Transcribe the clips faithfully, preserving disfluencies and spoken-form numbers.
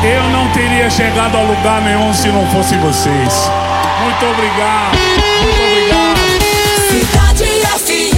Eu não teria chegado a lugar nenhum se não fosse vocês. Muito obrigado, muito obrigado. Cidade F M.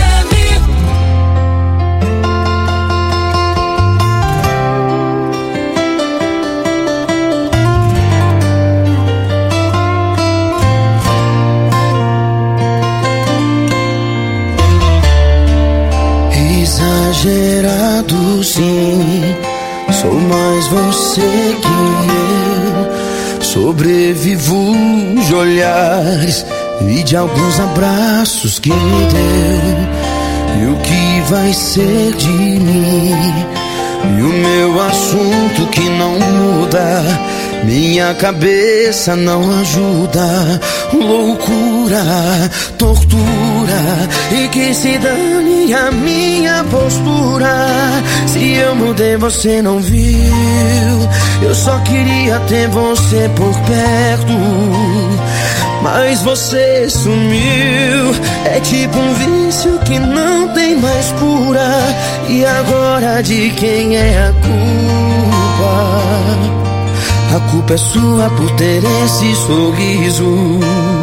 Exagerado sim, sou mais você que eu. Sobrevivo de olhares e de alguns abraços que me deu. E o que vai ser de mim? E o meu assunto que não muda, minha cabeça não ajuda. Loucura, tortura, e que se dane a minha postura. Se eu mudei você não viu, eu só queria ter você por perto, mas você sumiu. É tipo um vício que não tem mais cura. E agora de quem é a culpa? A culpa é sua por ter esse sorriso.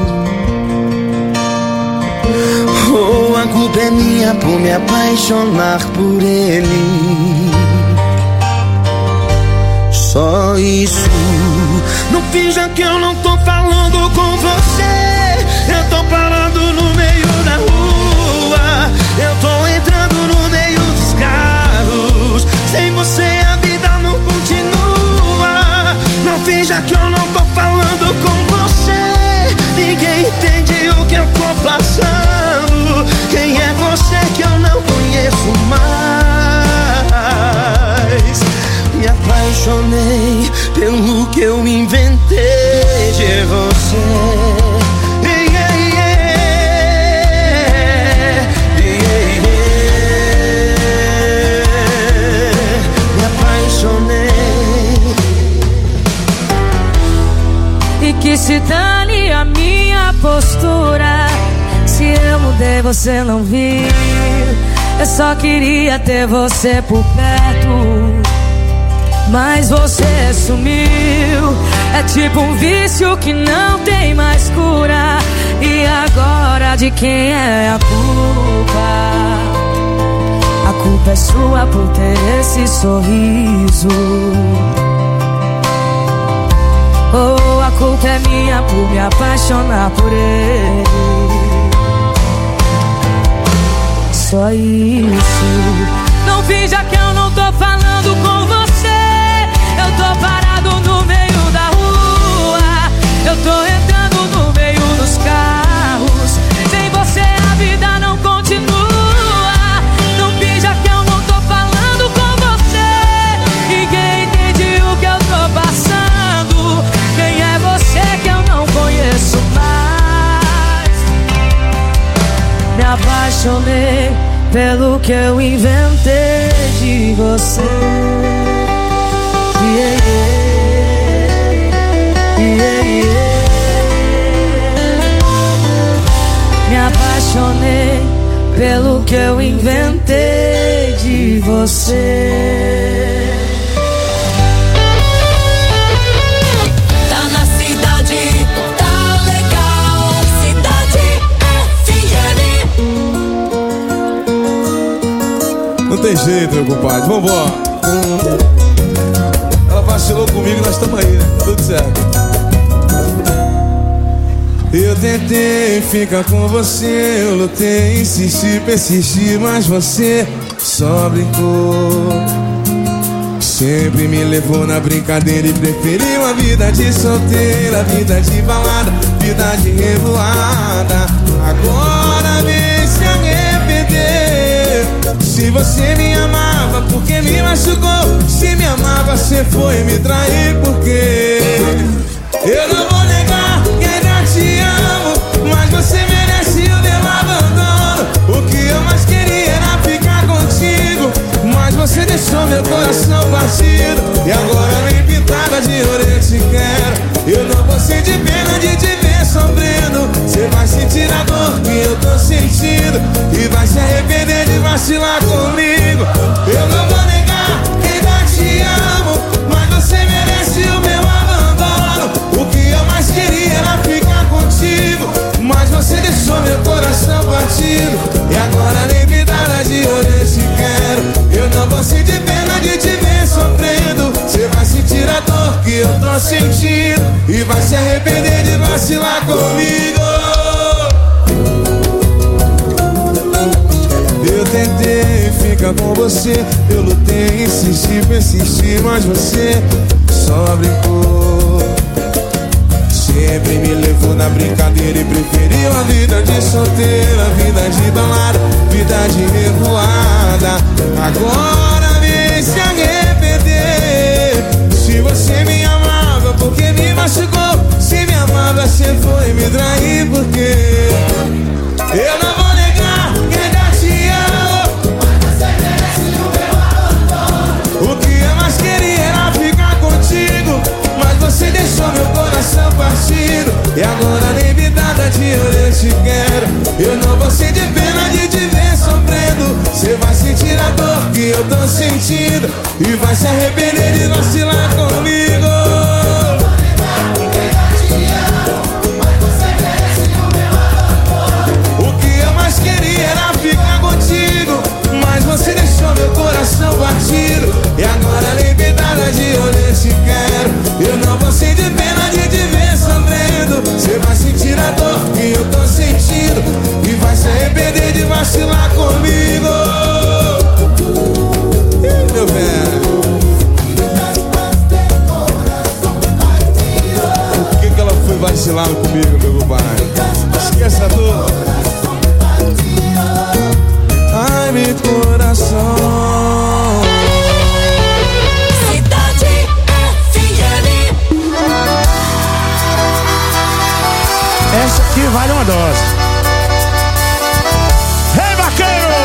Ou a culpa é minha por me apaixonar por ele. Só isso. Não finja que eu não tô falando com você. Eu tô parado no meio da rua. Eu tô entrando no meio dos carros. Sem você a vida não continua. Não finja que eu não tô falando com você. Ninguém entende o que eu tô passando. Quem é você que eu não conheço mais? Me apaixonei pelo que eu inventei de você. Yeah, yeah, yeah, yeah. Me apaixonei. E que se dane a minha postura. Se eu mudei você não viu, eu só queria ter você por perto, mas você sumiu. É tipo um vício que não tem mais cura. E agora de quem é a culpa? A culpa é sua por ter esse sorriso. Ou a culpa é minha por me apaixonar por ele. Só isso. Não finja que eu não tô falando com você. Eu tô parado no meio da rua. Eu tô entrando no meio dos carros. Sem você a vida não continua. Não finja que eu não tô falando com você. Ninguém entende o que eu tô passando. Quem é você que eu não conheço mais? Me apaixonei pelo que eu inventei de você. Yeah, yeah, yeah. Me apaixonei pelo que eu inventei de você. Tá na cidade, tá legal. Cidade F M. Não tem jeito, meu compadre, vambora. Ela vacilou comigo e nós estamos aí, né? Tudo certo. Eu tentei ficar com você, eu lutei, insisti, persisti, mas você só brincou. Sempre me levou na brincadeira e preferiu a vida de solteira, vida de balada, vida de revoada. Agora vem se arrepender. Se você me amava, porque me machucou? Se me amava, você foi me trair, porque eu não vou negar que ainda te amo, mas você merece o meu abandono. O que eu mais queria era ficar contigo, mas você deixou meu coração partido. E agora nem pintada de ouro eu te quero. Eu não vou sentir pena de te ver sofrendo. Você vai sentir a dor que eu tô sentindo e vai se arrepender de vacilar comigo. Eu não vou negar que ainda te amo, mas você merece o e vai se arrepender de vacilar comigo. Eu tentei ficar com você, eu lutei, insisti, persisti, mas você só brincou. Sempre me levou na brincadeira e preferiu a vida de solteira, vida de balada, vida de revoada. Agora vem se arrepender. Se você me amava, porque me machucou? Se me amava, você foi me trair, porque eu não vou negar que ainda te amo, mas você merece o meu abandono. O que eu mais queria era ficar contigo, mas você deixou meu coração partido. E agora nem me dá de eu te quero. Eu não vou sentir pena de te ver sofrendo. Você vai sentir a dor que eu tô sentindo e vai se arrepender de vacilar comigo. O que eu mais queria era ficar contigo, mas você deixou meu coração partido. E agora nem me dá de eu te quero. Eu não vou sentir pena de te ver sofrendo. Você vai sentir a dor que eu tô sentindo e vai se arrepender de vacilar comigo. Ih, meu velho, por que que ela foi vacilar comigo, meu compadre? Esqueça a dor. Ai, meu coração. Essa aqui vale uma dose. Ei, vaqueiro!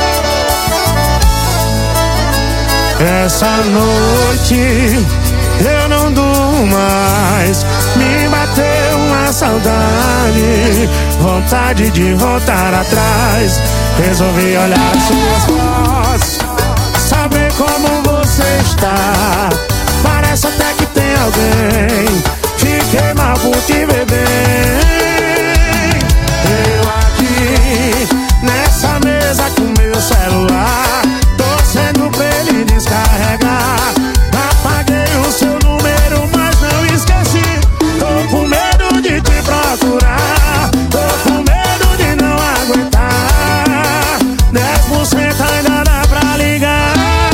Essa noite eu não durmo mais. Me bateu uma saudade, vontade de voltar atrás. Resolvi olhar as suas fotos, saber como você está. Parece até que tem alguém. Fiquei mal por te ver bem. Eu aqui nessa mesa com meu celular, torcendo pra ele descarregar. Apaguei o seu número, mas não esqueci. Tô com medo de te procurar, tô com medo de não aguentar. Dez por cento ainda dá pra ligar.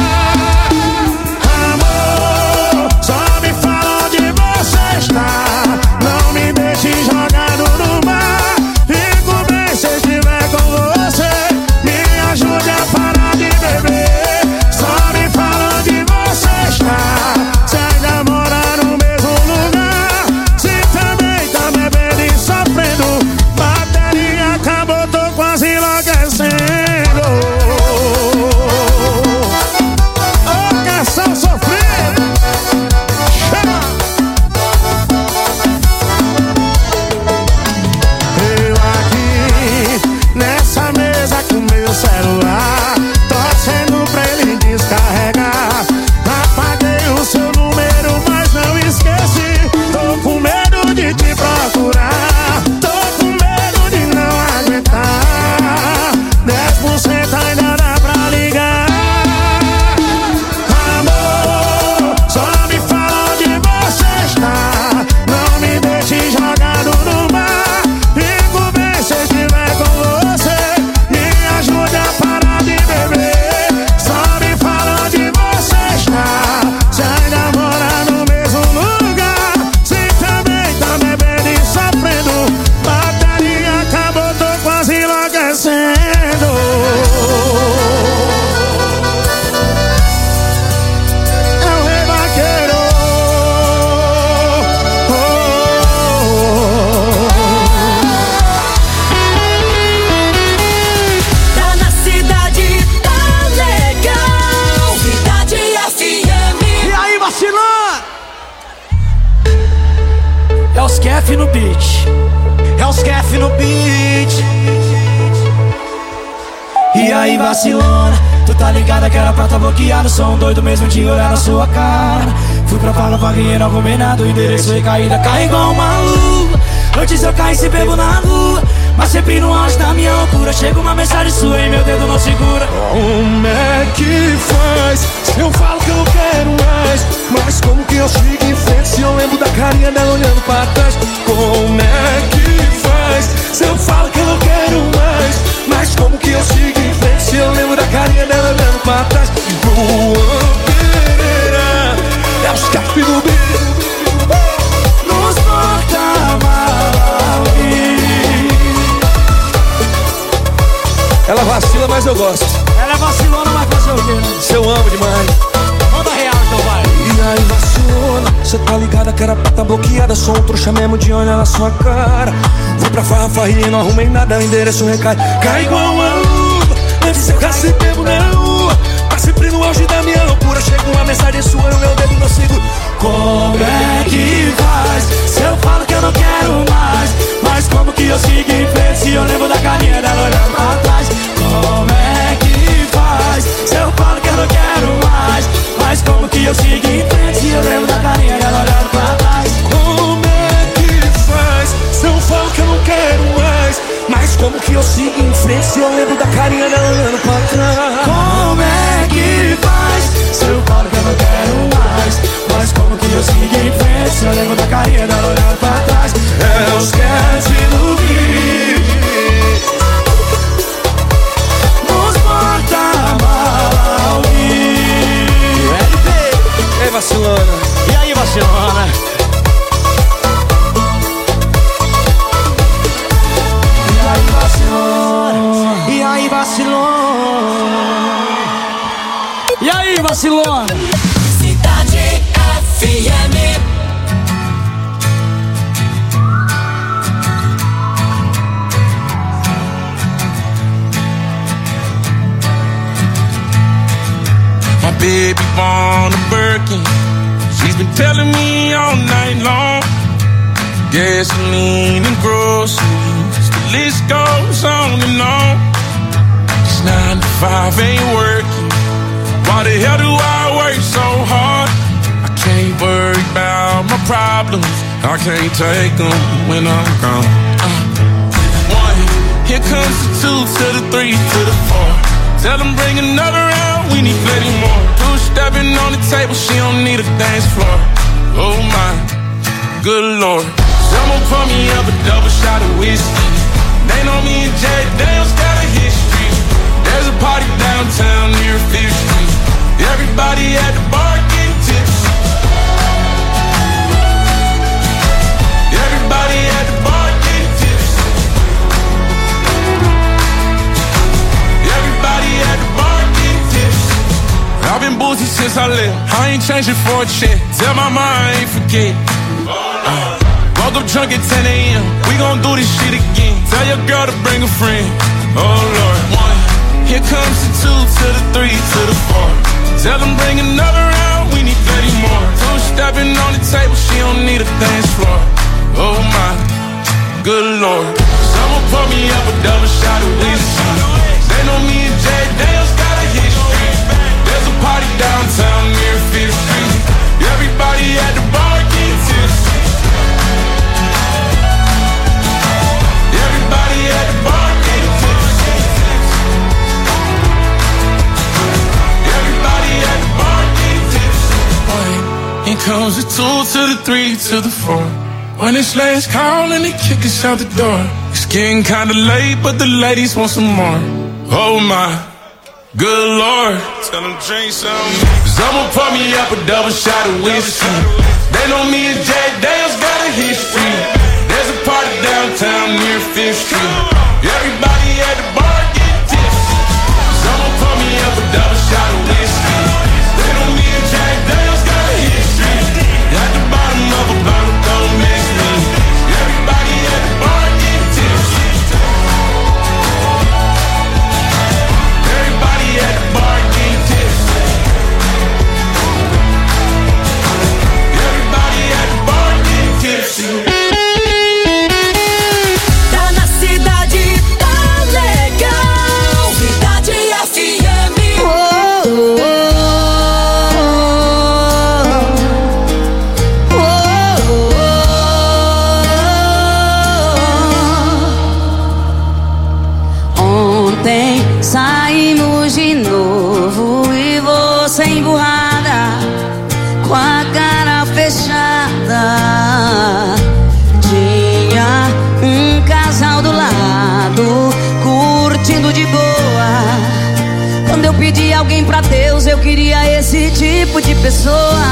Amor, só me fala onde você está. Não me deixe jogado no mar. Fico bem se estiver com você. Me ajude a parar de beber. Só me fala onde você está. Se ainda mora no mesmo lugar. Se também tá bebendo e sofrendo. Bateria acabou, tô quase enlouquecendo. Ô, canção sofrida. Chama! Eu aqui nessa mesa com meu celular, torcendo pra ele descarregar. Apaguei o seu número, mas não esqueci. Tô com medo de te procurar, tô com medo de não aguentar. Dez por cento ainda dá pra ligar. Amor, só me fala onde você está. Não me deixe jogado no mar. Fico bem se estiver com você. Me ajude a parar de beber. Só me fala onde você está. Se ainda mora no mesmo lugar. Se também tá bebendo e sofrendo. Bateria acabou, tô quase enlouquecendo. É o rei vaqueiro. Oh, oh, Tá na cidade, tá legal. Cidade F M. E aí, vacilão? É os Kef no beat. É os Kef no beat. E aí, vacilona, tu tá ligada que era pra tá bloqueado. Sou um doido mesmo de olhar na sua cara. Fui pra Paula, paguei, não comi nada. O endereço foi caída, cai igual uma luva. Antes eu caí se bebo na rua, mas sempre no auge da minha loucura. Chega uma mensagem sua e meu dedo não segura. Como é que faz? Se eu falo que eu não quero mais, mas como que eu sigo em frente se eu lembro da carinha dela olhando pra trás. Como é que faz? Se eu falo que eu não quero mais, mas como que eu sigo em frente se eu lembro da carinha dela olhando pra trás? Luan Pereira é os cap do B, nos porta-malas. Ela vacila, mas eu gosto. Ela é vacilona, mas fazer o quê, né? Se eu amo demais. Manda real então, vai. E aí vacilona, cê tá ligada que era pra tá bloqueada. Sou um trouxa mesmo de olhar na sua cara. Fui pra farra, farrinha, não arrumei nada. O endereço recai, cai igual uma luva. Antes eu cacei mesmo na rua, mas sempre no auge da minha loucura. Chega uma mensagem sua e o meu dedo não seguro. Como é que faz? Se eu falo que eu não quero mais, mas como que eu sigo em frente se eu lembro da carinha dela olhando pra trás? Como é que faz? Se eu falo que eu não quero mais, mas como que eu sigo em frente se eu lembro da carinha dela olhando pra trás? Como é que faz? Se eu falo que eu não quero mais, mas como que eu sigo em frente se eu lembro da carinha dela olhando pra trás? Como é que faz? Se eu falo que eu não quero mais, mas como que eu sigo em frente se eu lembro da carinha dela olhando pra trás? É os cats do Gui, nos porta-malas. L P. E aí, vacilona? E aí, vacilona? E aí, vacilona? E aí, vacilona? E aí, vacilona? Cidade F M. My baby born a Birkin. She's been telling me all night long. Gasoline and groceries, the list goes on and on. This nine to five ain't working. Why the hell do I work so hard? I can't worry about my problems, I can't take them when I'm gone. uh. One, here comes the two to the three to the four. Tell them bring another round, we need plenty more. Two stepping on the table, she don't need a dance floor. Oh my, good lord. Someone pour me up a double shot of whiskey. They know me and Jack Daniels got a history. There's a party downtown near Fifth Street. Everybody at the bar getting tips. Everybody at the bar getting tips. Everybody at the bar getting tips. I've been boozy since I left, I ain't changing for a check. Tell my mom I ain't forget. uh, Woke up drunk at ten a.m. We gon' do this shit again. Tell your girl to bring a friend. Oh Lord. One, here comes the two to the three to the four. Tell them bring another round, we need thirty more. Two stepping on the table, she don't need a dance floor. Oh my, good lord. Someone pour me up a double shot of whiskey. They know me and Jack Daniels got a history. There's a party downtown near Fifth Street. Everybody at the bar getting tipsy. Everybody at the bar getting tipsy. Everybody at the bar getting tipsy. One, here comes the two to the three to the four. When it's last call and they kick us out the door. It's getting kinda late, but the ladies want some more. Oh my, good lord. Tell them drink some. Someone pour me up a double shot of whiskey. They know me and Jack Daniels got a history. There's a party downtown near Fifth Street. Everybody at the bar getting tipsy. Someone pour me up a double shot of whiskey. They know me and Jack Daniels got a history. At the bottom of a bottle, don't mix me. Everybody at the bar getting tipsy. Everybody at the bar getting tipsy. Everybody at the bar getting tipsy. Tá na cidade. queria esse tipo de pessoa.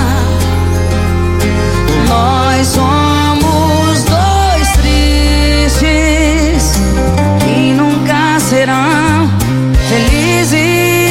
Nós somos dois tristes que nunca serão felizes.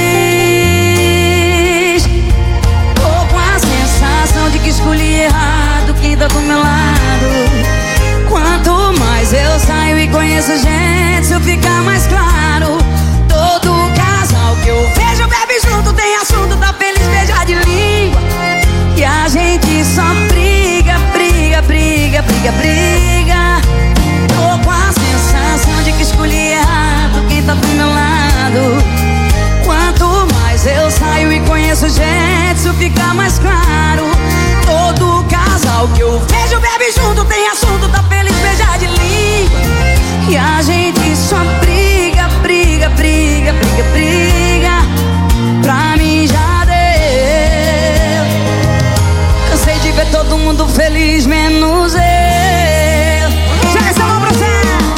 Tô com a sensação de que escolhi errado quem tá do meu lado. Quanto mais eu saio e conheço gente, isso fica mais claro. Todo casal que eu vejo bebe junto, tem assunto, tá feliz, beija de língua. E a gente só briga, briga, briga, briga, briga. Tô com a sensação de que escolhi errado quem tá do meu lado. Quanto mais eu saio e conheço gente, isso fica mais claro. Todo casal que eu vejo bebe junto, tem assunto, tá feliz, beija de língua. E a gente só briga, briga, briga, briga, briga. Pra mim já deu. Cansei de ver todo mundo feliz, menos eu. Já essa mão pra você.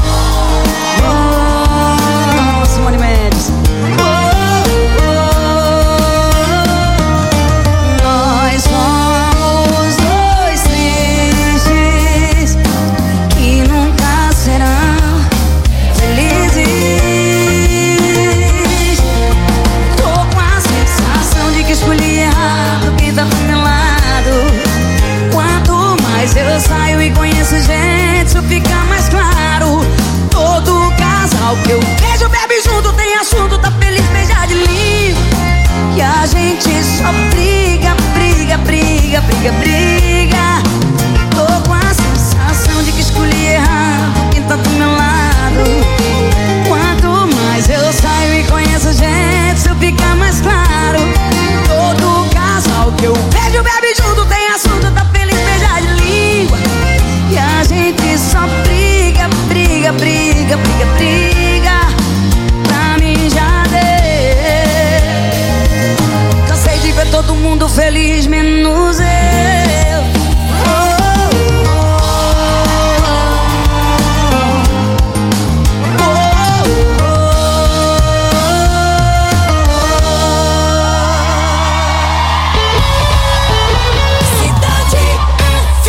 Oh, Simone Mendes. Oh, oh, oh. Nós somos dois tristes que nunca serão felizes. Tô com a sensação de que escolhi errado quem tá do meu lado. Quanto mais eu saio e conheço gente, isso fica mais claro. Todo casal que eu vejo bebe junto, tem assunto, tá feliz, beija de língua. E a gente só briga, briga, briga, briga, briga. Tô com a sensação de que escolhi errado quem tá do meu lado. Quanto mais eu saio e conheço gente, isso fica mais claro. Todo casal que eu vejo bebe junto, tem assunto, tá feliz, beija de língua. E a gente só briga, briga, briga, briga, briga. Pra mim já deu. Cansei de ver todo mundo feliz, menos eu. Oh, oh, oh, Cidade F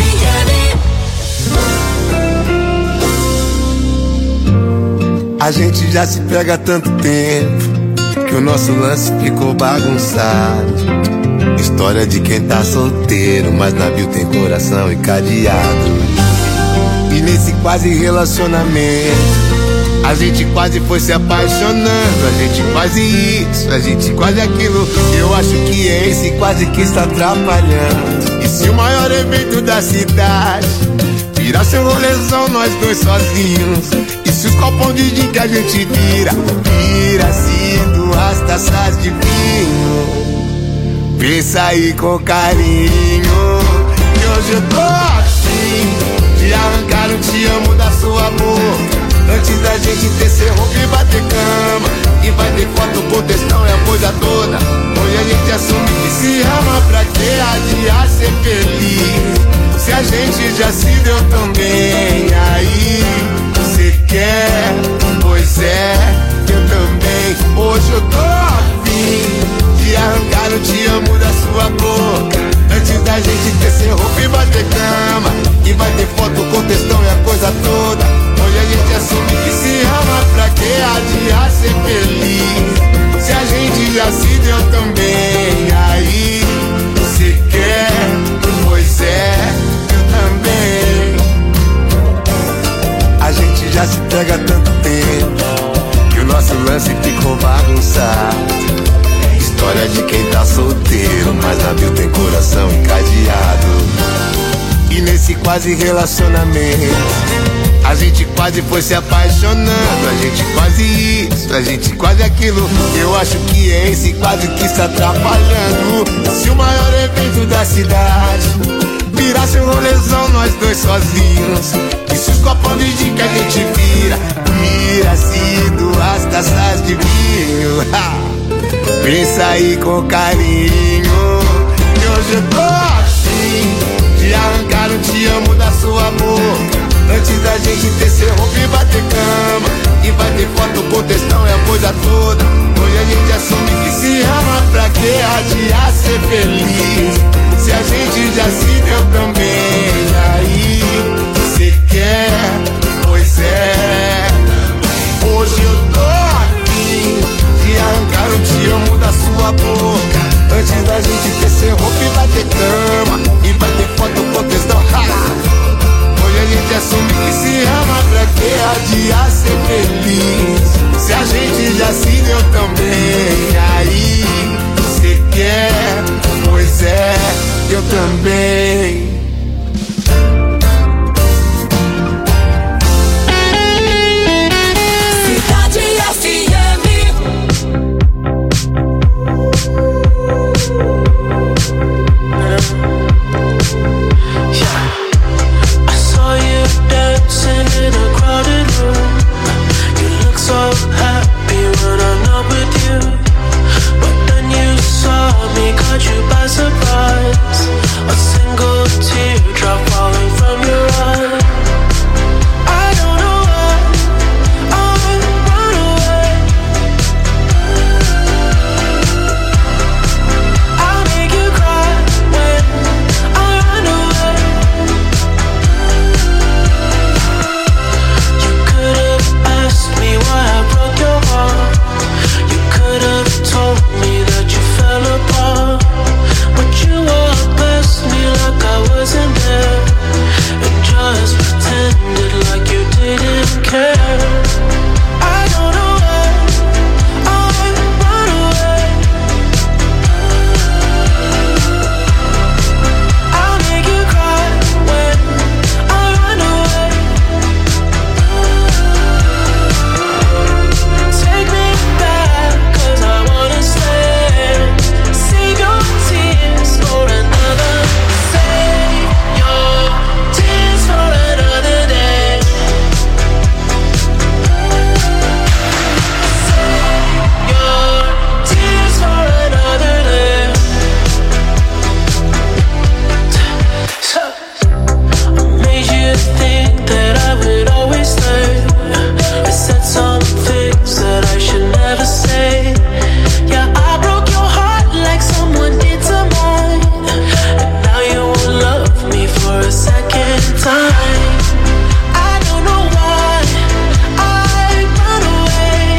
M. A gente já se pega há tanto tempo que o nosso lance ficou bagunçado. História de quem tá solteiro, mas navio tem coração e cadeado. E nesse quase relacionamento, a gente quase foi se apaixonando. A gente quase isso, a gente quase aquilo. Eu acho que é esse quase que está atrapalhando. E se o maior evento da cidade virasse um rolezão, nós dois sozinhos? E se os copão de gin que a gente vira vira sido as taças de vinho? Pensa aí com carinho, que hoje eu tô assim de arrancar o te amo da sua boca, antes da gente descer roupa e bater cama. E vai ter foto com textão e a coisa toda. Hoje a gente assume que se ama, pra que adiar ser feliz? Se a gente já se deu tão bem, aí você quer? Pois é, eu também. Hoje eu tô afim de arrancar o te amo da sua boca, antes da gente descer roupa e bater cama. E vai ter foto com textão e a coisa toda. Hoje a gente assume que se ama, pra que adiar ser feliz? Se a gente já se deu tão bem, aí você quer? Pois é, eu também. A gente já se pega há tanto tempo que o nosso lance ficou bagunçado. História de quem tá solteiro, mas navio tem coração encadeado. E nesse quase relacionamento, a gente quase foi se apaixonando. A gente quase isso, a gente quase aquilo. Eu acho que é esse quase que está atrapalhando. Se o maior evento da cidade virasse um rolezão, nós dois sozinhos. E se os copão de gin que a gente vira vira sido as taças de vinho? Pensa aí com carinho, que hoje eu tô assim de arrancar o te amo da sua boca, antes da gente descer roupa e bater cama. E vai ter foto com textão e a coisa toda. Hoje a gente gente assume que se ama, pra que adiar ser feliz? Se a gente já se deu também, aí cê quer, pois é. Hoje eu tô aqui de arrancar o te amo da sua boca, antes da gente ter roupa e vai ter cama, e vai ter foto com textão. Hoje a gente assume que se ama, pra que adiar ser feliz? Se a gente já se deu também, aí cê quer, pois é, eu também. Cidade F M. I saw you dancing in a crowded room. You look so happy when I'm not with you, but then you saw me, caught you by surprise. A single teardrop falling from your eye. I don't know why I run away. I'll make you cry when I run away. You could have asked me why I broke your heart. You could have told me that you fell apart, but you walked past me like I wasn't there, and just pretended like you didn't care. I don't know why I run away. I'll make you cry when I run away. Take me back, cause I wanna stay. Save your tears for another. Save your tears for another day. Save your tears for another day. So I made you think that I would always stay. I said some things that I should never say. Yeah, I broke your heart like someone did to mine, and now you won't love me for a second time. I don't know why I run away.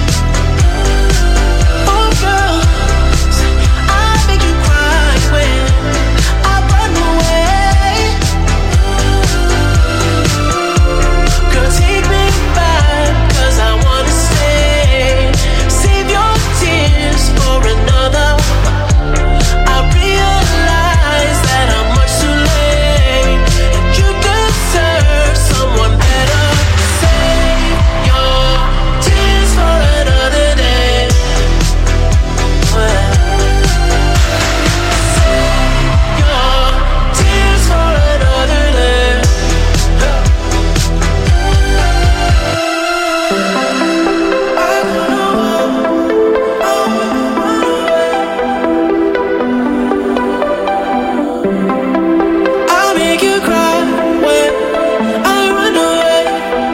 Oh girl, I make you cry when I run away. Girl, take me back, cause I wanna stay. Save your tears for another. I realize that I'm much too late, and you deserve someone better. Save your tears for another day. Save your tears for another day. I'll make you cry when I run away.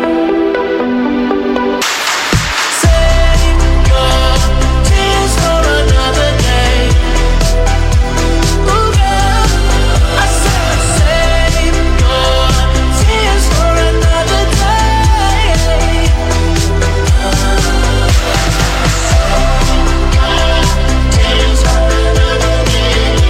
Save your tears for another day. Ooh, girl, I said save your tears for another day. Tears for another day.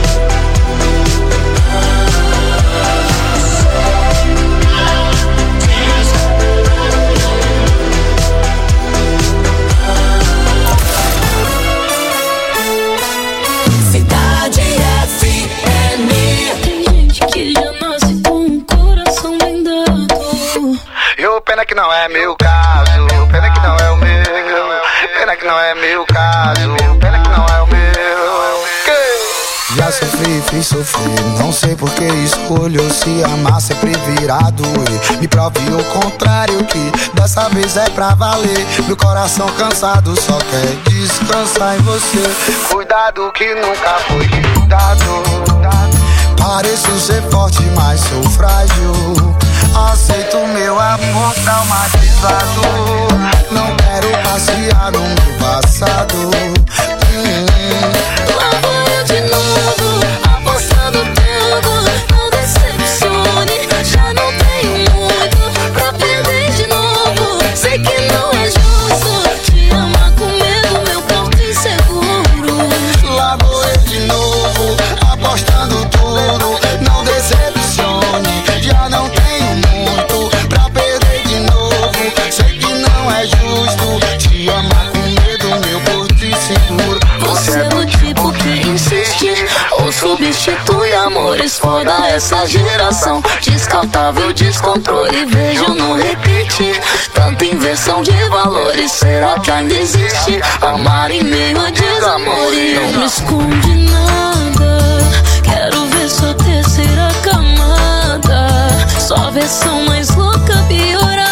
Cidade F M. Tem gente que já nasce com um coração blindado. E o pena que não é meu caso, pena que não é o meu, pena que não é meu caso, pena que não é o meu. Já sofri, fiz sofrer, não sei por que escolho se amar sempre virado. E me prove o contrário, que dessa vez é pra valer. Meu coração cansado só quer descansar em você. Cuidado que nunca foi cuidado. Pareço ser forte, mas sou frágil. Aceito meu amor traumatizado. Não quero passear no meu passado. hum. Lá vou eu de novo, apostando tudo. Não decepcione, já não tenho muito pra perder de novo. Sei que não é justo te amar com medo, meu porto inseguro. Lá vou eu de novo, apostando tudo. Não decepcione, já não tenho muito pra perder de novo. Sei que não é justo te amar com medo, meu porto inseguro. Você é do tipo que insiste ou substitui amores foda essa geração. Descartável, descontrole, vejo no repetir. Tanta inversão de valores, será que ainda existe? Amar em meio a desamor e não me esconde nada. Quero ver sua terceira camada, sua versão mais louca, piorada.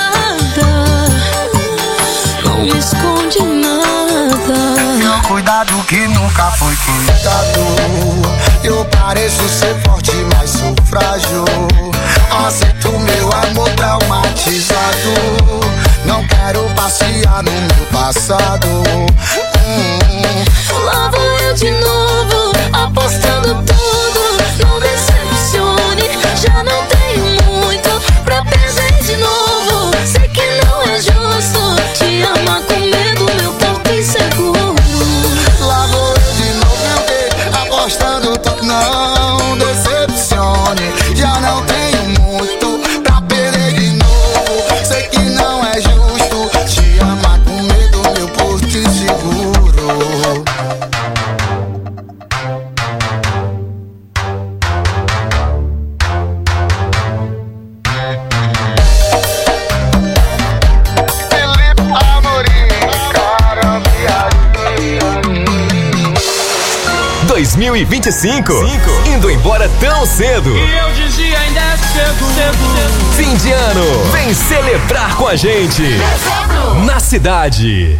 Não me esconde nada. Cuidado que nunca foi cuidado. Eu pareço ser forte, mas sou frágil. Aceito meu amor traumatizado. Não quero passear no meu passado. hum. Lá vou eu de novo, apostando tudo. Não decepcione, já não tenho muito pra perder de novo. Sei que não é justo te amar com medo, meu porto inseguro. Lá vou eu de novo, meu bem, apostando tudo. Não decepcione, já não tenho muito pra perder de novo. Sei que não é justo te amar com medo, meu porto inseguro. dois mil e vinte e cinco, indo embora tão cedo. E eu dizia ainda é cedo, cedo, cedo. Fim de ano, vem celebrar com a gente. Na cidade.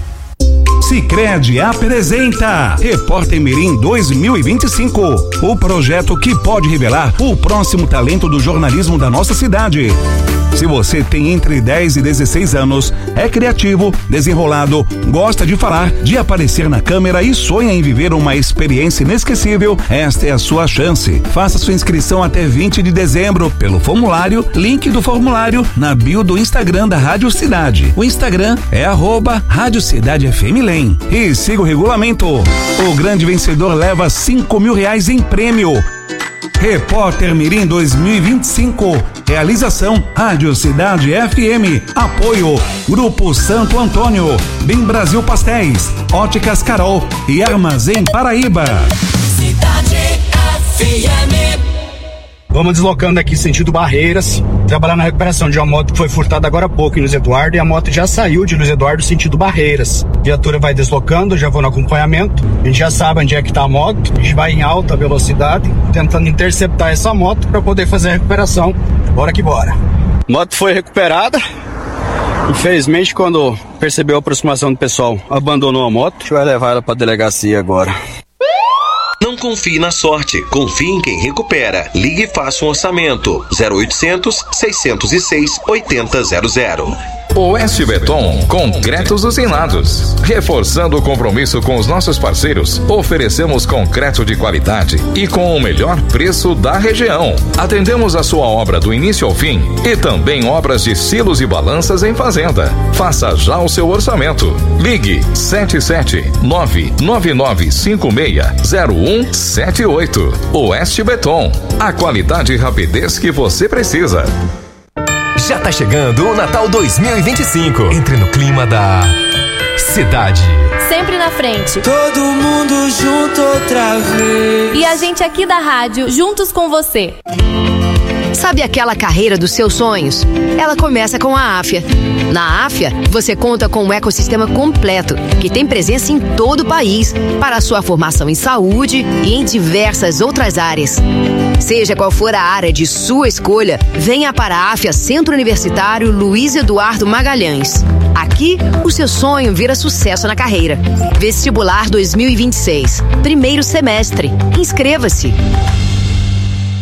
Sicredi apresenta Repórter Mirim dois mil e vinte e cinco, o projeto que pode revelar o próximo talento do jornalismo da nossa cidade. Se você tem entre dez e dezesseis anos, é criativo, desenrolado, gosta de falar, de aparecer na câmera e sonha em viver uma experiência inesquecível, esta é a sua chance. Faça sua inscrição até vinte de dezembro pelo formulário, link do formulário na bio do Instagram da Rádio Cidade. O Instagram é arroba Rádio Cidade F M Lem. E siga o regulamento. O grande vencedor leva cinco mil reais em prêmio. Repórter Mirim dois mil e vinte e cinco. Realização Rádio Cidade F M. Apoio Grupo Santo Antônio, Bem Brasil Pastéis, Óticas Carol e Armazém Paraíba. Cidade F M. Vamos deslocando aqui sentido Barreiras, trabalhar na recuperação de uma moto que foi furtada agora há pouco em Luiz Eduardo, e a moto já saiu de Luiz Eduardo sentido Barreiras. A viatura vai deslocando, já vou no acompanhamento, a gente já sabe onde é que está a moto, a gente vai em alta velocidade, tentando interceptar essa moto para poder fazer a recuperação. Bora que bora. A moto foi recuperada, infelizmente quando percebeu a aproximação do pessoal, abandonou a moto, a gente vai levar ela para a delegacia agora. Não confie na sorte, confie em quem recupera. Ligue e faça um orçamento. zero oitocentos, seiscentos e seis, oitenta zero zero. Oeste Beton, concretos usinados. Reforçando o compromisso com os nossos parceiros, oferecemos concreto de qualidade e com o melhor preço da região. Atendemos a sua obra do início ao fim e também obras de silos e balanças em fazenda. Faça já o seu orçamento. Ligue sete sete nove nove nove cinco seis zero um sete oito. Oeste Beton, a qualidade e rapidez que você precisa. Já tá chegando o Natal dois mil e vinte e cinco. Entre no clima da cidade. Sempre na frente. Todo mundo junto outra vez. E a gente aqui da rádio, juntos com você. Sabe aquela carreira dos seus sonhos? Ela começa com a Áfia. Na Áfia, você conta com um ecossistema completo, que tem presença em todo o país, para a sua formação em saúde e em diversas outras áreas. Seja qual for a área de sua escolha, venha para a Áfia Centro Universitário Luiz Eduardo Magalhães. Aqui, o seu sonho vira sucesso na carreira. Vestibular dois mil e vinte e seis. Primeiro semestre. Inscreva-se.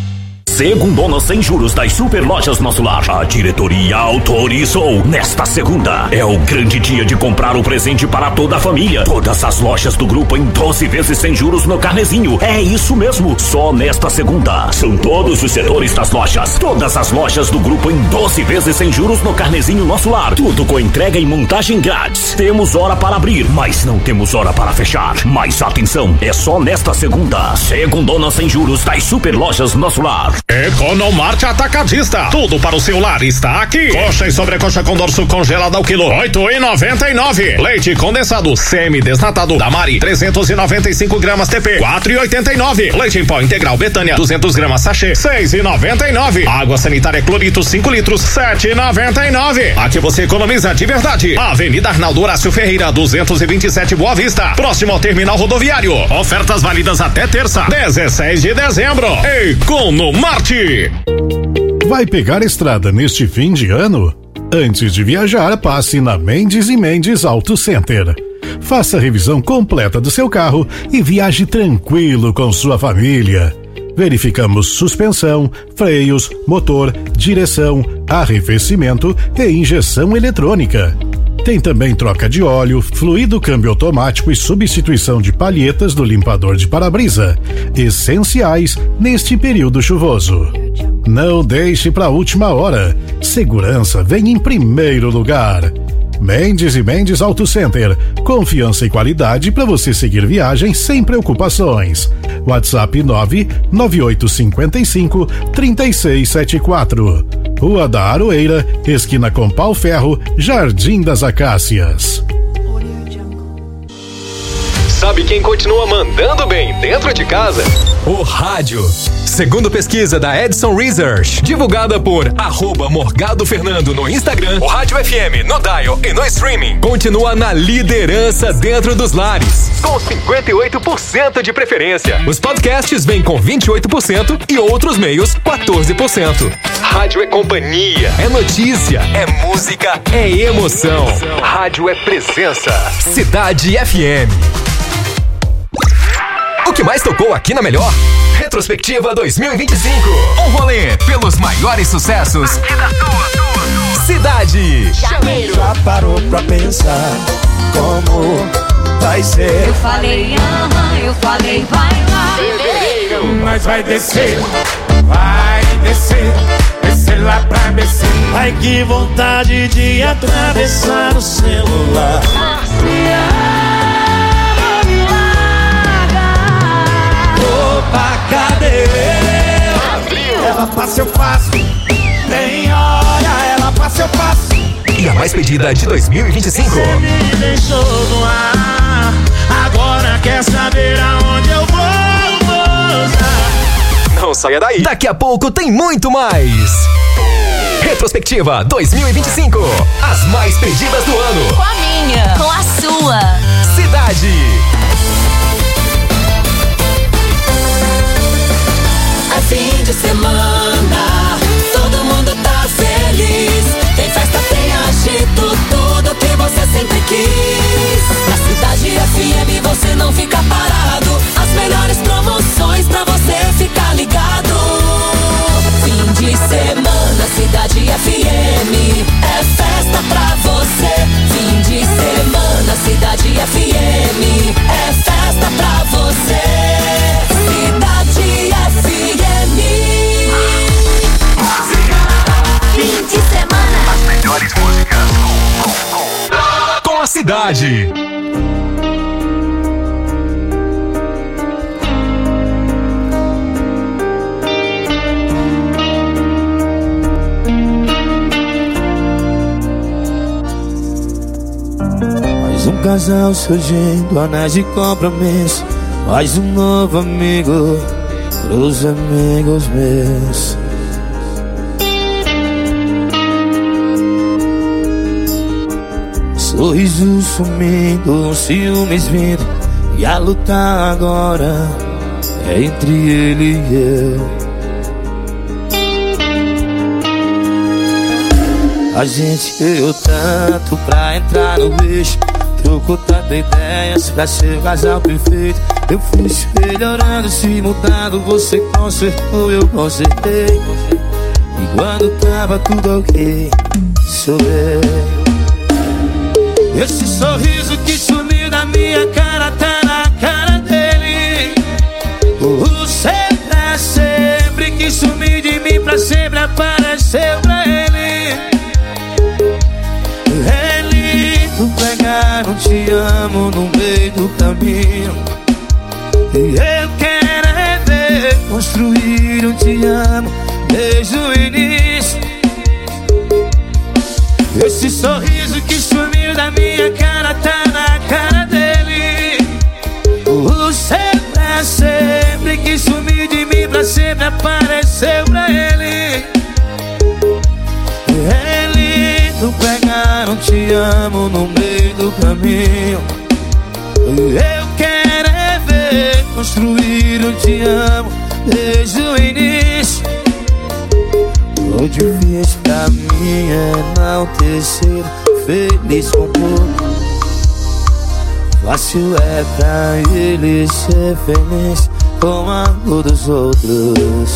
Segundona sem juros das Super Lojas Nosso Lar. A diretoria autorizou. Nesta segunda é o grande dia de comprar o presente para toda a família. Todas as lojas do grupo em doze vezes sem juros no carnezinho. É isso mesmo, só nesta segunda. São todos os setores das lojas. Todas as lojas do grupo em doze vezes sem juros no carnezinho Nosso Lar. Tudo com entrega e montagem grátis. Temos hora para abrir, mas não temos hora para fechar. Mas atenção, é só nesta segunda. Segundona sem juros das Super Lojas Nosso Lar. Economarte Atacadista. Tudo para o seu lar está aqui. Coxa e sobrecoxa com dorso congelado ao quilo, oito reais e noventa e nove centavos. Leite condensado semi-desnatado da Mari, trezentos e noventa e cinco gramas T P, quatro reais e oitenta e nove centavos. Leite em pó integral Betânia, duzentos gramas sachê, seis reais e noventa e nove centavos. Água sanitária Clorito cinco litros, sete reais e noventa e nove centavos. Aqui você economiza de verdade. Avenida Arnaldo Horácio Ferreira, duzentos e vinte e sete, Boa Vista, próximo ao terminal rodoviário. Ofertas válidas até terça, dezesseis de dezembro. Economarte. Vai pegar estrada neste fim de ano? Antes de viajar, passe na Mendes e Mendes Auto Center. Faça a revisão completa do seu carro e viaje tranquilo com sua família. Verificamos suspensão, freios, motor, direção, arrefecimento e injeção eletrônica. Tem também troca de óleo, fluido câmbio automático e substituição de palhetas do limpador de para-brisa, essenciais neste período chuvoso. Não deixe para a última hora. Segurança vem em primeiro lugar. Mendes e Mendes Auto Center. Confiança e qualidade para você seguir viagem sem preocupações. WhatsApp nove nove oito cinco cinco, três seis sete quatro. Rua da Aroeira, esquina com Pau Ferro, Jardim das Acácias. Sabe quem continua mandando bem dentro de casa? O rádio. Segundo pesquisa da Edson Research, divulgada por arroba Morgado Fernando no Instagram, o Rádio F M no dial e no streaming continua na liderança dentro dos lares, com cinquenta e oito por cento de preferência. Os podcasts vêm com vinte e oito por cento e outros meios quatorze por cento. Rádio é companhia, é notícia, é música, é emoção. Rádio é presença. Cidade F M. O que mais tocou aqui na Melhor? Retrospectiva dois mil e vinte e cinco. Um rolê pelos maiores sucessos aqui da tua, tua, tua. Cidade Janeiro. Já parou pra pensar como vai ser? Eu falei, aham, eu falei, vai lá. Fevereiro, mas vai descer, vai descer, descer lá pra B C. Ai, que vontade de atravessar o celular. Opa, cadê? Abril. Ela passa, eu faço. Tem hora, ela passa, eu faço. E a mais pedida de dois mil e vinte e cinco. Você me deixou no ar. Agora quer saber aonde eu vou, moça? Não saia daí. Daqui a pouco tem muito mais. Retrospectiva dois mil e vinte e cinco. As mais pedidas do ano. Com a minha. Com a sua. Cidade. Fim de semana, todo mundo tá feliz. Tem festa, tem agito, tudo que você sempre quis. Na Cidade F M você não fica parado. As melhores promoções pra você ficar ligado. Fim de semana, Cidade F M é festa pra você. Fim de semana, Cidade F M é festa pra você. Cidade F M. Fim de semana. As melhores músicas com, com, com a cidade. Mais um casal surgindo, anéis de compromisso. Mais um novo amigo pros amigos meus. Sorriso sumindo, ciúmes vindo, e a luta agora é entre ele e eu. A gente deu tanto pra entrar no bicho, Troco tanta ideias pra ser o casal perfeito. Eu fui melhorando, se mudando, você consertou, eu consertei. E quando tava tudo ok, sobrei. Esse sorriso que sumiu da minha cara tá na cara dele. O ser pra sempre que sumiu de mim pra sempre apareceu pra ele. É lindo pegar um te amo no meio do caminho. E eu quero é ver construir um te amo desde o início. Esse sorriso que sumiu da minha cara tá na cara dele. O ser pra sempre que sumiu de mim pra sempre apareceu pra ele. É lindo pegar um te amo no meio do caminho. Eu quero é ver construir um te amo desde o início. O difícil pra mim é não ter sido feliz com pouco. Fácil é pra ele ser feliz com o amor dos outros.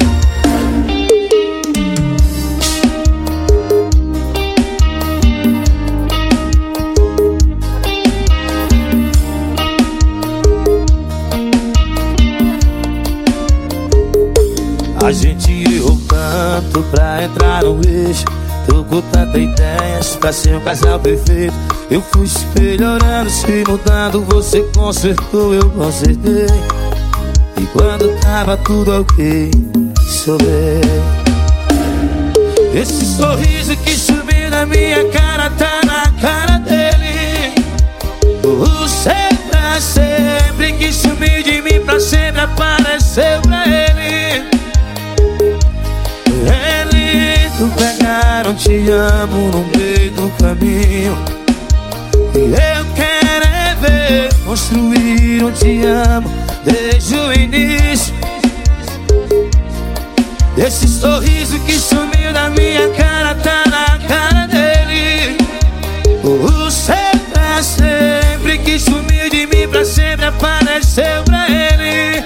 A gente errou tanto pra entrar no eixo. Tô com tanta ideias pra ser um casal perfeito. Eu fui se melhorando, se mudando, você consertou, eu consertei. E quando tava tudo ok, sobrei. Esse sorriso que subiu na minha cara tá na cara dele. O ser pra sempre que sumiu de mim pra sempre apareceu pra ele. É lindo pegar um te amo no meio do caminho. E eu quero é ver construir um te amo desde o início. Esse sorriso que sumiu da minha cara tá na cara dele. O ser pra sempre que sumiu de mim pra sempre apareceu pra ele.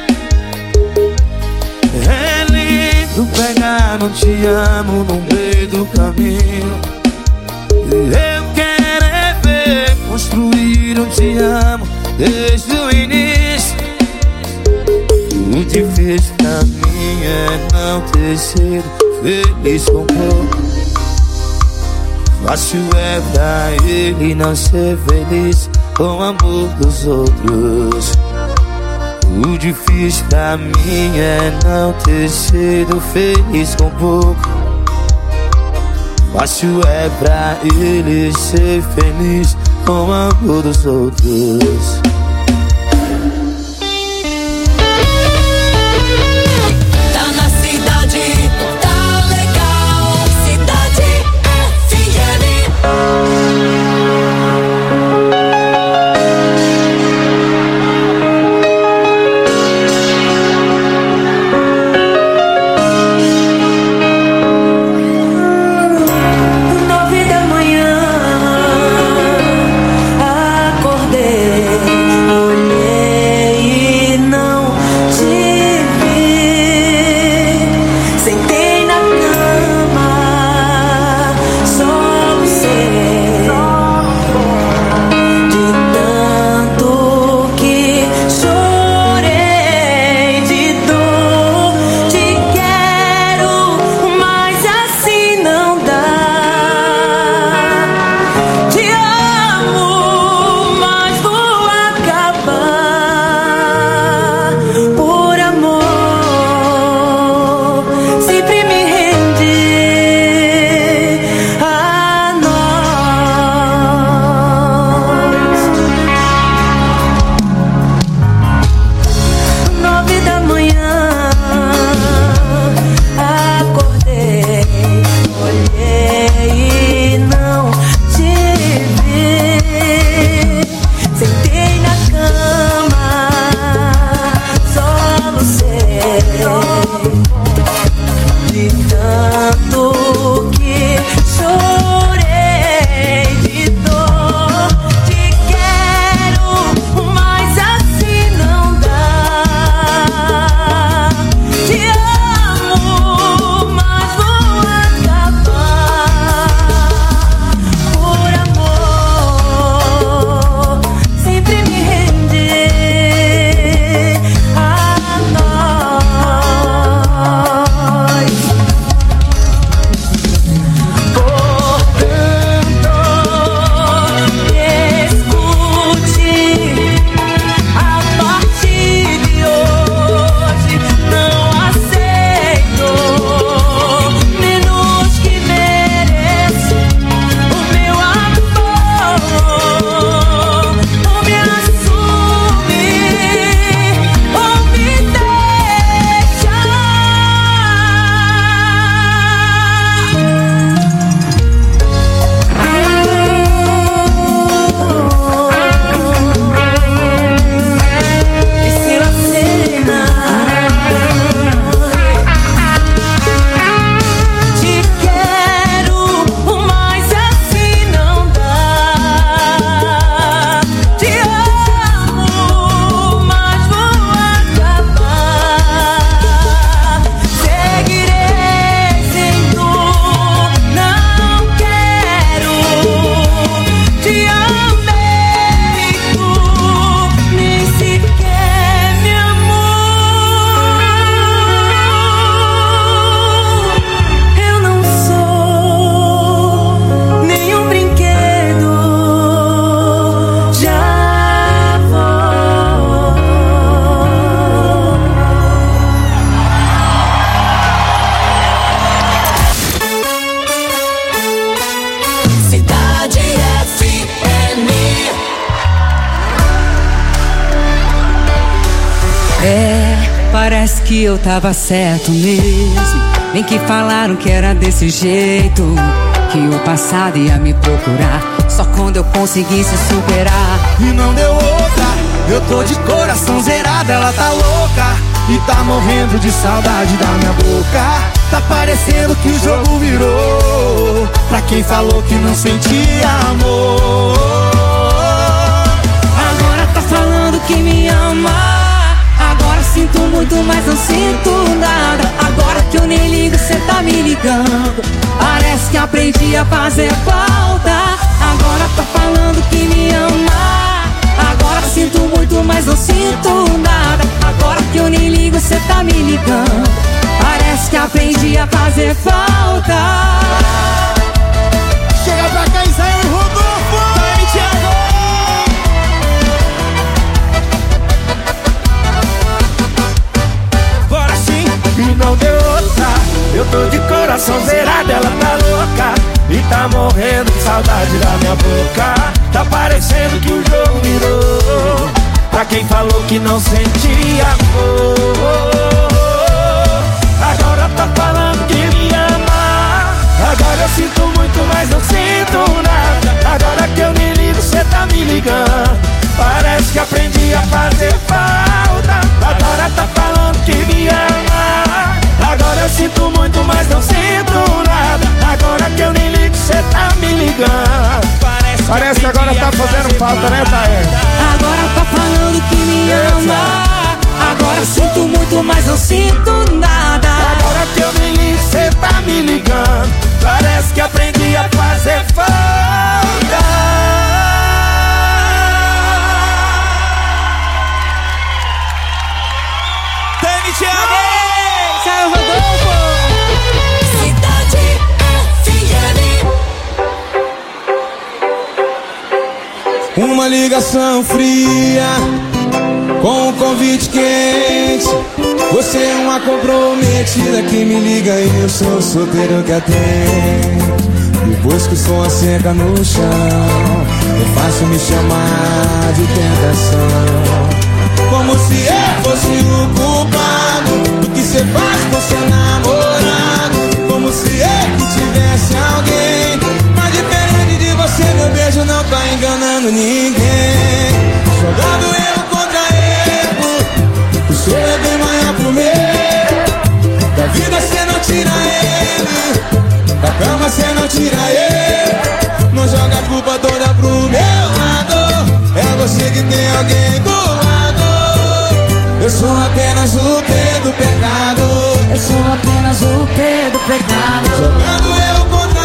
É lindo pegar um te amo no meio do caminho. Eu quero é ver construir um te amo desde o início. O difícil pra mim é não ter sido feliz com pouco. Fácil é pra ele não ser feliz com o amor dos outros. O difícil pra mim é não ter sido feliz com pouco. Fácil é pra ele ser feliz com o amor dos outros. Tá na cidade, tá legal. Cidade F M. Nove da manhã, acordei. Parece que eu tava certo mesmo. Bem que falaram que era desse jeito, que o passado ia me procurar só quando eu conseguisse superar. E não deu outra, eu tô de coração zerado, ela tá louca e tá morrendo de saudade da minha boca. Tá parecendo que o jogo virou pra quem falou que não sentia amor. Agora tá falando que me ama. Agora sinto muito, mas não sinto nada. Agora que eu nem ligo, cê tá me ligando. Parece que aprendi a fazer falta. Agora tá falando que me ama. Agora sinto muito, mas não sinto nada. Agora que eu nem ligo, cê tá me ligando. Parece que aprendi a fazer falta. Chega pra cá, Isaías e Rodolfo. Vai, Thiago. Agora sim, e não deu outra. Eu tô de coração zerado, ela tá louca e tá morrendo de saudade da minha boca. Tá parecendo que o jogo virou pra quem falou que não sentia amor. Agora tá falando que me ama. Agora eu sinto muito, mas não sinto nada. Agora que eu me ligo, cê tá me ligando. Parece que aprendi a fazer falta. Agora tá falando que me ama. Agora eu sinto muito, mas não sinto nada. Agora que eu nem ligo, cê tá me ligando. Parece, Parece que agora tá fazendo falta, né, Taé? Agora tá falando que me ama. Agora eu sinto muito, mas não sinto nada. Agora que eu nem ligo, cê tá me ligando. Parece que aprendi a fazer falta. Tem Thiago! Sai o Rodolfo! Cidade F M. Uma ligação fria com um convite quente. Você é uma comprometida que me liga e eu sou o solteiro que atende. Depois que o som asseca no chão, é fácil me chamar de tentação. Como se eu fosse o culpado do que cê faz com seu namorado. Como se eu que tivesse alguém. Mas diferente de você, meu beijo não tá enganando ninguém. Jogando erro contra erro, o seu é bem maior pro meu. Da vida cê não tira ele, da cama cê não tira ele. Não joga a culpa toda pro meu lado. É você que tem alguém do lado. Eu sou apenas o pé do pecado. Eu sou apenas o pé do pecado. Jogando eu contra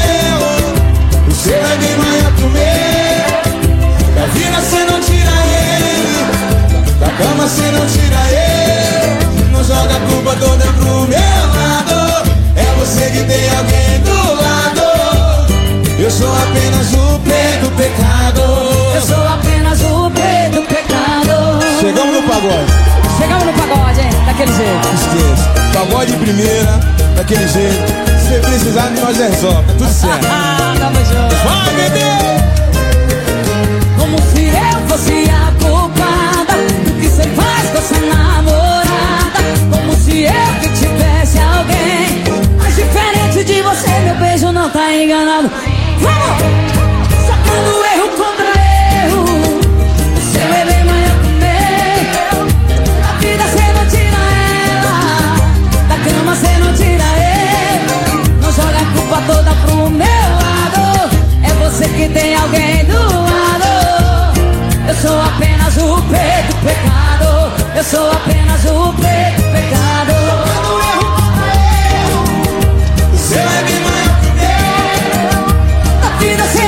eu, o seu é bem maior que o meu. Da vida cê não tira ele, da cama cê não tira ele. Não joga a culpa toda pro meu lado. É você que tem alguém do lado. Eu sou apenas o pé do pecado. Eu sou apenas o pé do pecado. Chegamos no pagode. Chegamos no pagode, hein? Daquele jeito. Esqueça. Pagode primeira, daquele jeito. Se precisar, nós resolve. Tá tudo certo. Tamo junto. Vai, bebê! Como se eu fosse a culpada do que cê faz com essa namorada. Como se eu que tivesse alguém. Mas diferente de você, meu beijo não tá enganado. Vamos! Sacando erro contra erro. O seu é bem maior que o meu. Da vida cê não tira ela, da cama cê não tira ele. Não joga a culpa toda pro meu lado. É você que tem alguém do lado. Eu sou apenas o pé do pecado. Eu sou apenas o pé do pecado. Sacando erro contra erro, o seu é bem maior que o meu. Da vida cê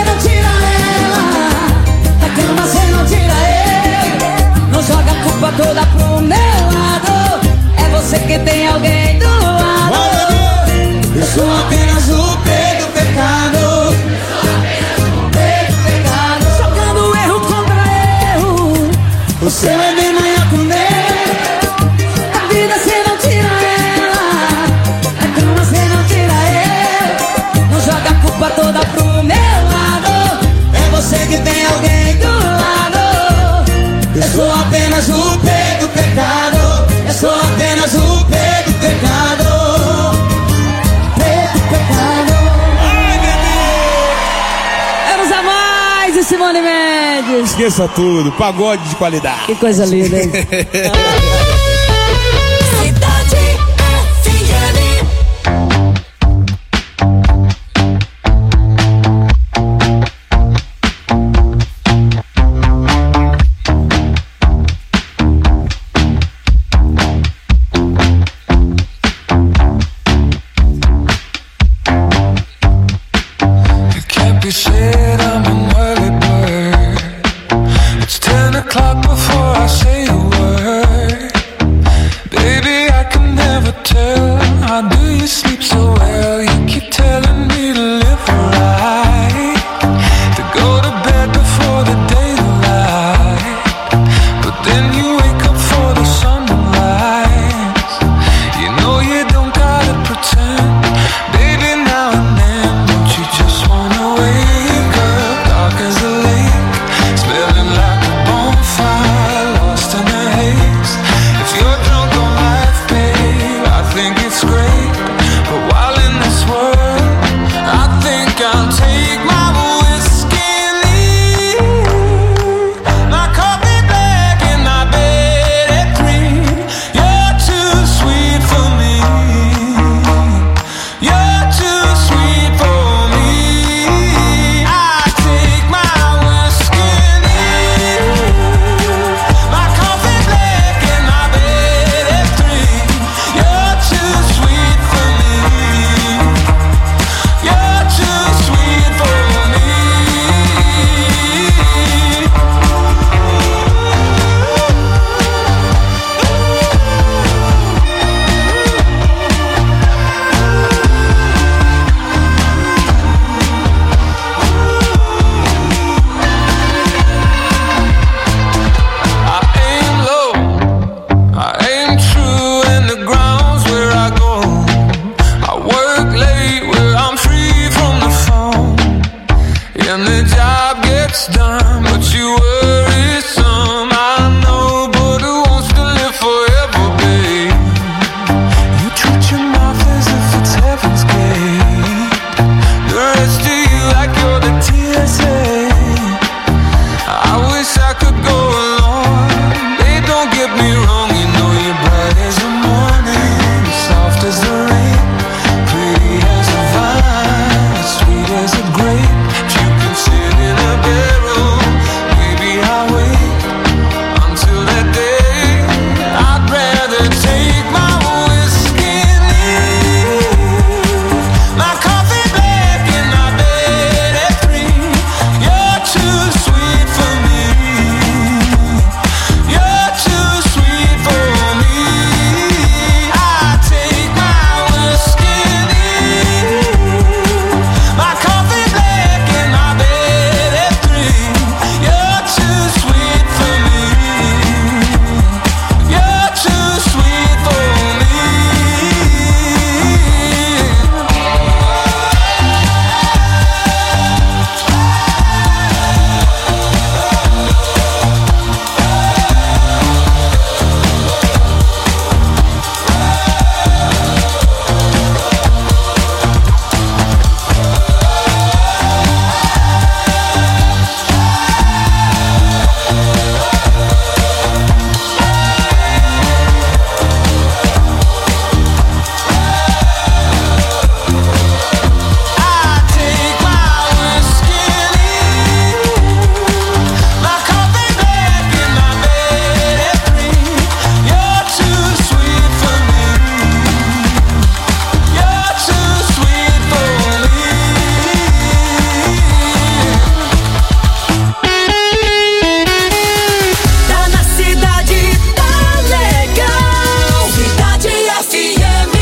Esqueça tudo, pagode de qualidade. Que coisa linda, hein? Cidade F M. Be said I'm an early bird. It's ten o'clock before I say a word. Baby, I can never tell. How do you sleep so well? You keep telling me to live right, to go to bed before the daylight. But then you wake up for the sun to rise. You know you don't gotta pretend. Baby, now and then, don't you just wanna wake up dark as a lake, smelling like a bonfire, lost in the haze. If you're drunk on life, babe, I think it's great. But while in this world, I think I'll take my whiskey and leave. My coffee black and my bed at three. You're too sweet for me. You're too sweet for me. I take my whiskey and leave. My coffee black and my bed at three. You're too sweet for me. You're too sweet for me. I aim low, I aim true, and the ground's where I go. I work late where I'm free from the phone, and the job gets done, but you worry some. I know, but who wants to live forever, babe? You treat your mouth as if it's heaven's gate. The rest of you like you're the T S A. I wish I could go along. Babe, don't get me wrong, you know you're bright as the morning, soft as the rain, pretty as a vine, sweet as a grape. If you can sit in a bedroom, maybe I'll wait until that day. I'd rather take my whiskey and leave. My coffee black and my bed at three. You're too sweet for me. You're too sweet for me. I take my whiskey and leave. My coffee black and my bed at three. You're too sweet for me. You're too sweet for me. Tá na cidade, tá legal. Cidade F M.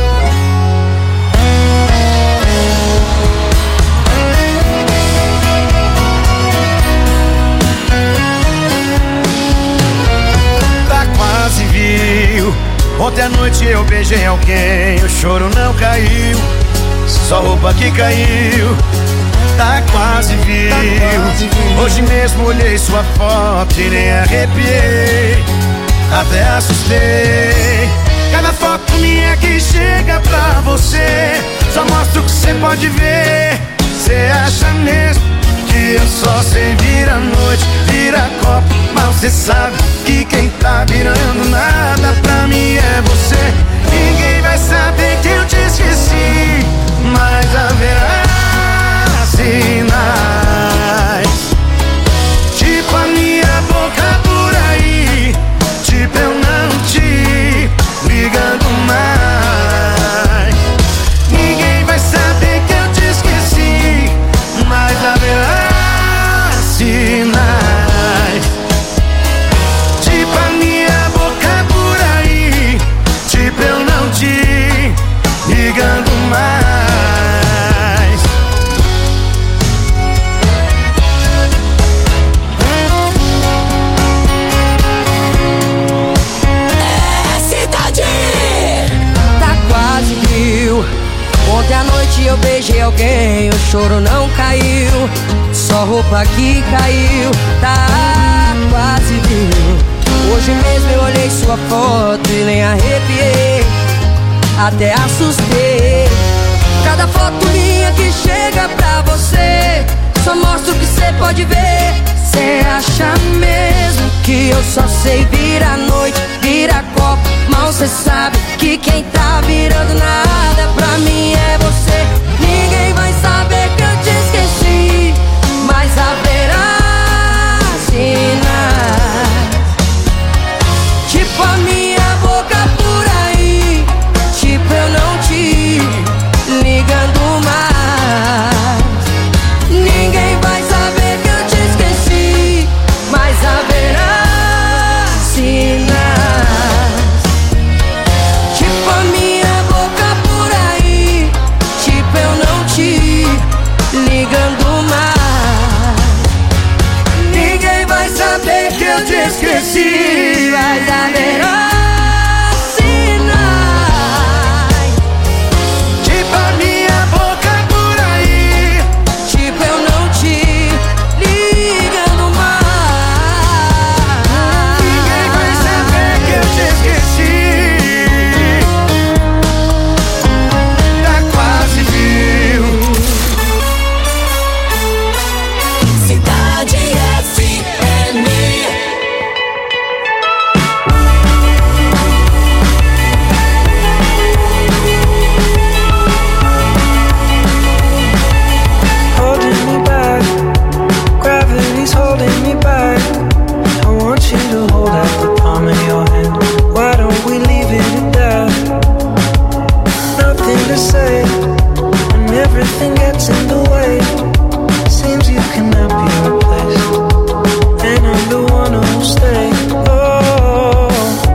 Tá quase viu. Ontem à noite eu beijei alguém, o choro não caiu, só roupa que caiu. Tá quase viu. Hoje mesmo olhei sua foto e nem arrepiei, até assustei. Cada foto minha que chega pra você só mostra o que você pode ver. Você acha mesmo que que eu só sei virar noite, vira copo. Mas cê sabe que quem tá virando nada pra mim é você. Ninguém vai saber que eu te esqueci, mas haverá sinais, tipo a minha boca por aí, tipo eu não te ligando mais. Ninguém vai saber que eu te esqueci, mas haverá sinais, tipo a minha boca por aí, tipo eu não te ligando mais. Ontem à noite eu beijei alguém, o choro não caiu, só roupa que caiu, tá quase viu. Hoje mesmo eu olhei sua foto e nem arrepiei, até assustei. Cada foto minha que chega pra você só mostra o que cê pode ver. Cê acha mesmo que eu só sei virar noite, virar copo? Mal cê sabe que quem tá virando nada pra mim é você. Ninguém vai saber que eu te esqueci, mas haverá sinais, tipo a minha boca por aí, tipo eu não te ligando mais. Ninguém vai saber que eu te esqueci, mas haverá sinais, tipo a minha boca por aí, tipo eu não te ligando mais. Ninguém vai saber que eu te esqueci, mas haverá sinais, tipo a minha boca por aí, tipo eu não te ligando mais. ninguém vai saber que eu te esqueci, tá quase viu. Cidade F M. Holding me back, gravity's holding me back. I want you to hold out the palm of your hand. Why don't we leave it at that? Nothing to say, and everything gets in the way. Seems you cannot be replaced, and I'm the one who'll stay. Oh,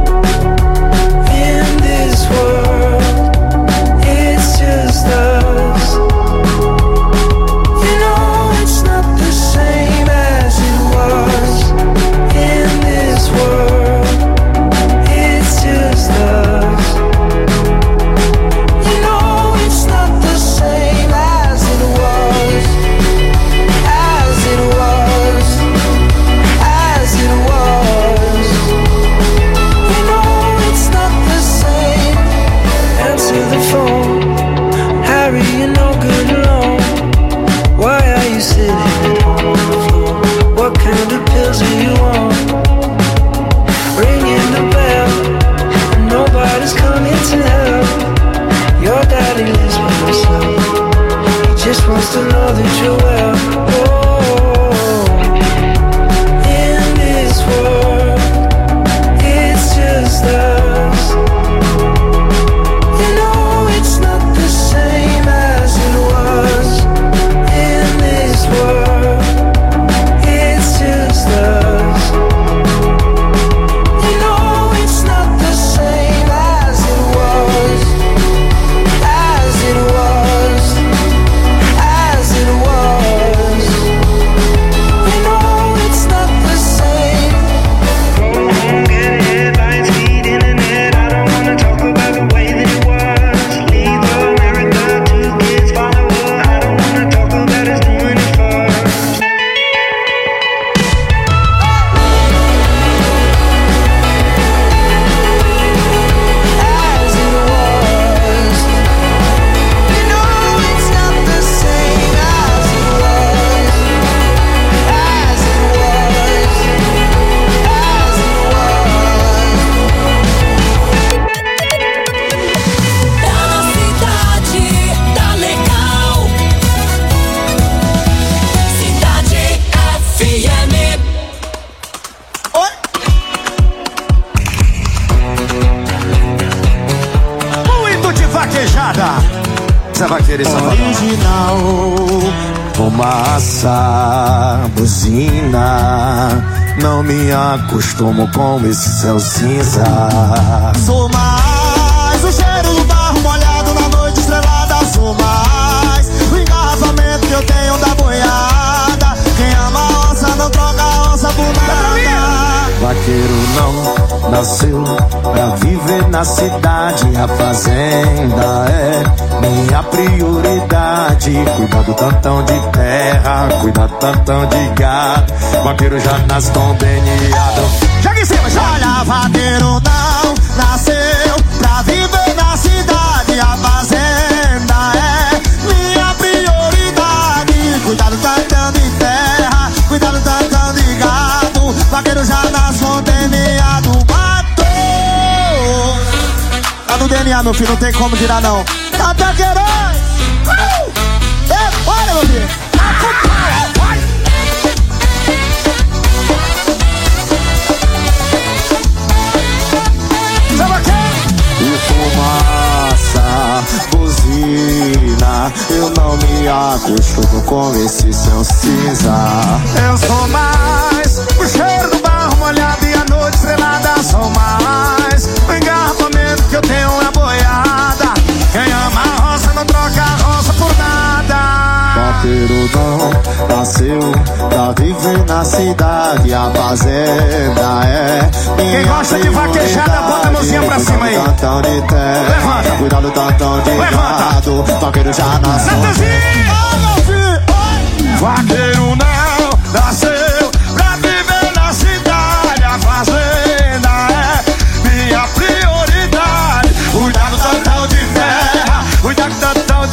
in this world, it's just us. You know it's not the same as it was. In this world, it's just us. You know it's not the same as it was. As it was. As it was. You know it's not the same. Answer the phone, Harry, you're no good alone. Why are you sitting at home on the floor? What kind of pills do you want? Ringing the bell, and nobody's coming to help. Your daddy lives by himself, he just wants to know that you're well. Oh, in this world, it's just us. You know it's not the same as it was. In this world, it's just us. You know it's not the same as it was. As it was. As it was. Essa vaqueira e original, fumaça, buzina. Não me acostumo com esse céu cinza. Sou mais o cheiro do barro molhado na noite estrelada. Sou mais o engarrafamento que eu tenho da boiada. Quem ama a onça não troca a onça por nada. Vaqueiro não nasceu pra viver na cidade. A fazenda é minha prioridade. Cuidar do tantão de terra, cuidar do tantão de gado. Vaqueiro já nasce conveniado. Joga em cima, joga. Olha, vaqueiro não nasceu pra viver na cidade. A fazenda é minha prioridade. Cuidar do tantão de terra, cuidar do tantão de gado. Vaqueiro já nasce conveniado. Matou! Tá no D N A, meu filho, não tem como tirar não. Tá Queiroz! Uh! É, olha, meu filho! E fumaça, buzina. Eu não me acostumo com esse céu cinza. Eu sou mais o cheiro do barro molhado e a noite estrelada. Sou mais o engarrafamento que eu tenho é boiada. Quem ama a roça não troca a roça por nada. Vaqueiro não nasceu pra viver na cidade. A fazenda é minha. Quem gosta de vaquejada, bota a mãozinha pra cima aí. Tantão de terra, levanta. Cuidado do tantão de gado. Vaqueiro já nasceu. Vaqueiro